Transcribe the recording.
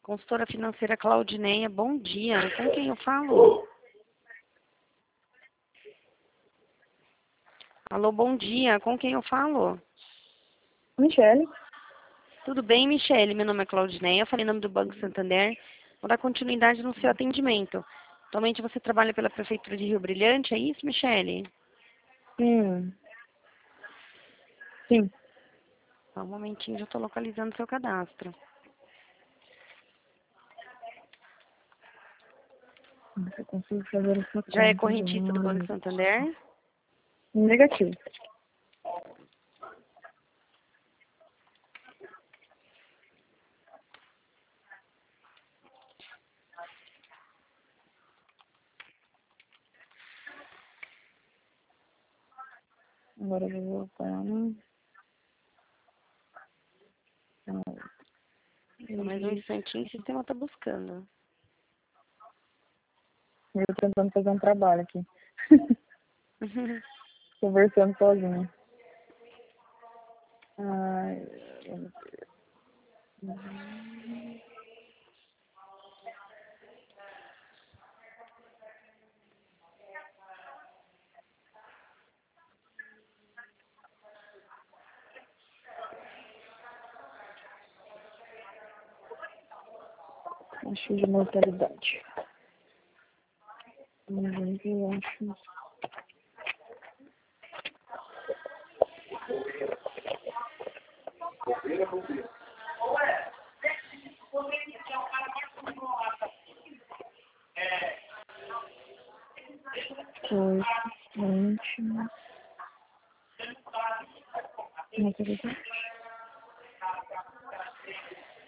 Consultora financeira Claudineia, bom dia. Com quem eu falo? Alô, bom dia. Com quem eu falo? Michele? Tudo bem, Michele? Meu nome é Claudineia. Eu falei em nome do Banco Santander. Vou dar continuidade no seu atendimento. Atualmente você trabalha pela Prefeitura de Rio Brilhante, é isso, Michele? Sim. Sim. Só um momentinho, já estou localizando seu cadastro. Você consigo fazer essa Já é conta correntista do Banco agora. Santander? Negativo. Agora eu vou voltar, né? Só mais um instantinho, o sistema está buscando. Eu tô tentando fazer um trabalho aqui. Conversando sozinha. Ai, vamos ver. Acho de mortalidade. Eu acho. Foi 20. Mortalidade.